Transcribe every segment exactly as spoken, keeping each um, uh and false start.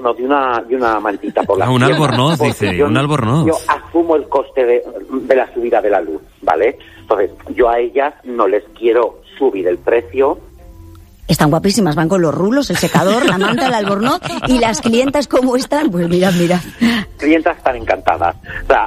albornoz y una, y una mantita por la ah, un albornoz, dice, yo, un albornoz. Yo asumo el coste de, de la subida de la luz, ¿vale? Entonces, yo a ellas no les quiero subir el precio. Están guapísimas, van con los rulos, el secador, la manta, el albornoz, y las clientas, ¿cómo están? Pues mirad, mirad. Clientas están encantadas. O sea,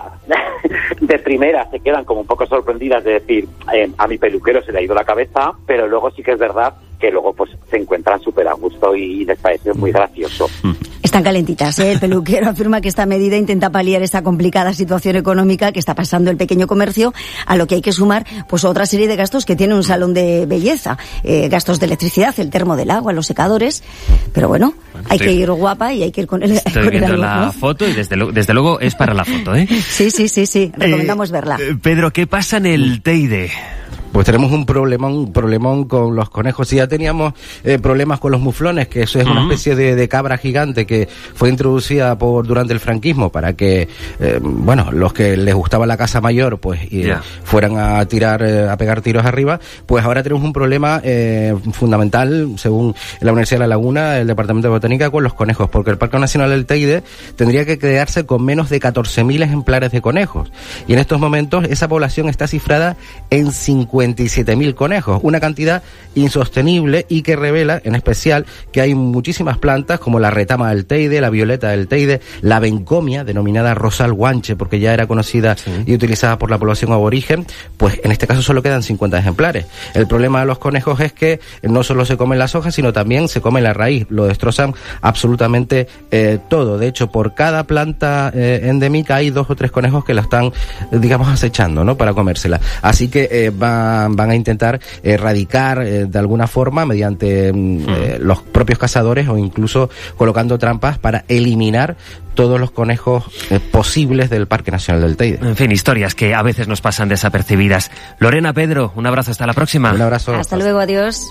de primera se quedan como un poco sorprendidas de decir, eh, a mi peluquero se le ha ido la cabeza, pero luego sí que es verdad que luego pues se encuentran súper a gusto y les parece muy gracioso. Están calentitas, ¿eh? El peluquero afirma que esta medida intenta paliar esta complicada situación económica que está pasando el pequeño comercio, a lo que hay que sumar pues otra serie de gastos que tiene un salón de belleza, eh, gastos de electricidad, el termo del agua, los secadores, pero bueno, bueno hay que ir guapa y hay que ir con el Estoy con viendo el algo, la ¿no? foto y desde, lo, desde luego es para la foto, ¿eh? Sí, sí, sí, sí, recomendamos eh, verla. Pedro, ¿qué pasa en el Teide? Pues tenemos un problemón, un problemón con los conejos. Si ya teníamos eh, problemas con los muflones, que eso es uh-huh. una especie de, de cabra gigante que fue introducida por durante el franquismo para que, eh, bueno, los que les gustaba la casa mayor, pues y, yeah. fueran a tirar, eh, a pegar tiros arriba. Pues ahora tenemos un problema eh, fundamental, según la Universidad de La Laguna, el Departamento de Botánica, con los conejos, porque el Parque Nacional del Teide tendría que quedarse con menos de catorce mil ejemplares de conejos. Y en estos momentos esa población está cifrada en cincuenta y siete mil conejos, una cantidad insostenible y que revela, en especial, que hay muchísimas plantas como la retama del Teide, la violeta del Teide, la bencomia, denominada rosal guanche, porque ya era conocida sí. y utilizada por la población aborigen, pues en este caso solo quedan cincuenta ejemplares. El problema de los conejos es que no solo se comen las hojas, sino también se comen la raíz, lo destrozan absolutamente eh, todo. De hecho, por cada planta eh, endémica hay dos o tres conejos que la están, digamos, acechando, ¿no?, para comérsela. Así que eh, va van a intentar erradicar eh, de alguna forma mediante mm. eh, los propios cazadores o incluso colocando trampas para eliminar todos los conejos eh, posibles del Parque Nacional del Teide. En fin, historias que a veces nos pasan desapercibidas. Lorena, Pedro, un abrazo, hasta la próxima. Un abrazo. Hasta luego, adiós.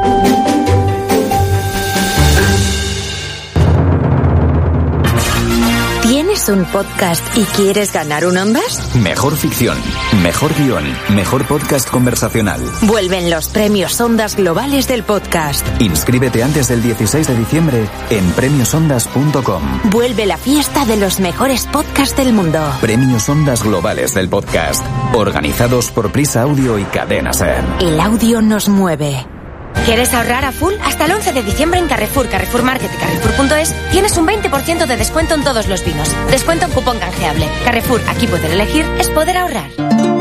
¿Tienes un podcast y quieres ganar un Ondas? Mejor ficción, mejor guión, mejor podcast conversacional. Vuelven los premios Ondas Globales del podcast. Inscríbete antes del dieciséis de diciembre en premios ondas punto com. Vuelve la fiesta de los mejores podcasts del mundo. Premios Ondas Globales del podcast, organizados por Prisa Audio y Cadena Ser. El audio nos mueve. ¿Quieres ahorrar a full? Hasta el once de diciembre en Carrefour, Carrefour Market y Carrefour punto es tienes un veinte por ciento de descuento en todos los vinos. Descuento en cupón canjeable. Carrefour, aquí poder elegir es poder ahorrar.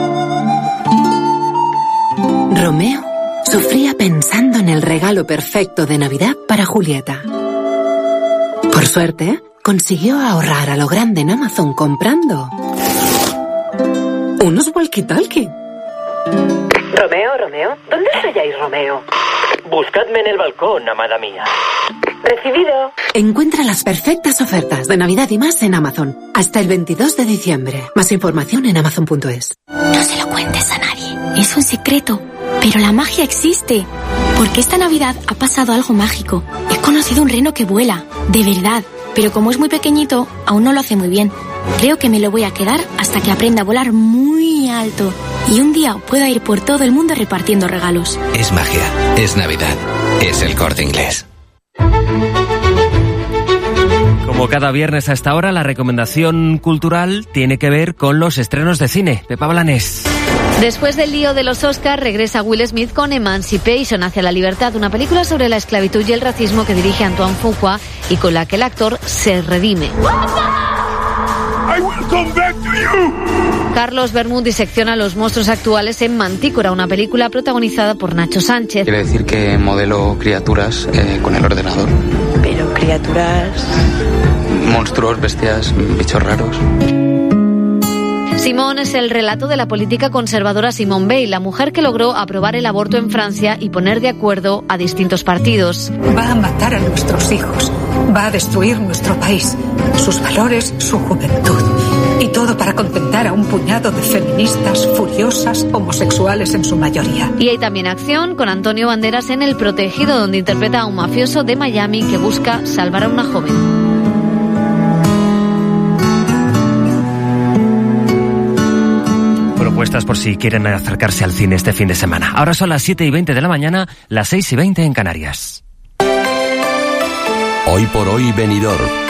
Romeo sufría pensando en el regalo perfecto de Navidad para Julieta. Por suerte, consiguió ahorrar a lo grande en Amazon comprando unos walkie-talkie. Romeo, Romeo, ¿dónde estáis, Romeo? Buscadme en el balcón, amada mía. Recibido. Encuentra las perfectas ofertas de Navidad y más en Amazon. Hasta el veintidós de diciembre. Más información en amazon punto es. No se lo cuentes a nadie. Es un secreto. Pero la magia existe. Porque esta Navidad ha pasado algo mágico. He conocido un reno que vuela. De verdad. Pero como es muy pequeñito, aún no lo hace muy bien. Creo que me lo voy a quedar hasta que aprenda a volar muy alto. Y un día pueda ir por todo el mundo repartiendo regalos. Es magia, es Navidad, es El Corte Inglés. Como cada viernes a esta hora, la recomendación cultural tiene que ver con los estrenos de cine. Pepa Blanés. Después del lío de los Oscars, regresa Will Smith con Emancipation hacia la libertad, una película sobre la esclavitud y el racismo que dirige Antoine Fuqua y con la que el actor se redime. I will come back to you. Carlos Bermúdez disecciona los monstruos actuales en Mantícora, una película protagonizada por Nacho Sánchez. Quiere decir que modelo criaturas eh, con el ordenador. Pero criaturas... monstruos, bestias, bichos raros. Simone es el relato de la política conservadora Simone Veil, la mujer que logró aprobar el aborto en Francia y poner de acuerdo a distintos partidos. Va a matar a nuestros hijos, va a destruir nuestro país, sus valores, su juventud. Y todo para contentar a un puñado de feministas furiosas, homosexuales en su mayoría. Y hay también acción con Antonio Banderas en El Protegido, donde interpreta a un mafioso de Miami que busca salvar a una joven. Propuestas por si quieren acercarse al cine este fin de semana. Ahora son las siete y veinte de la mañana, las seis y veinte en Canarias. Hoy por hoy, Benidorm.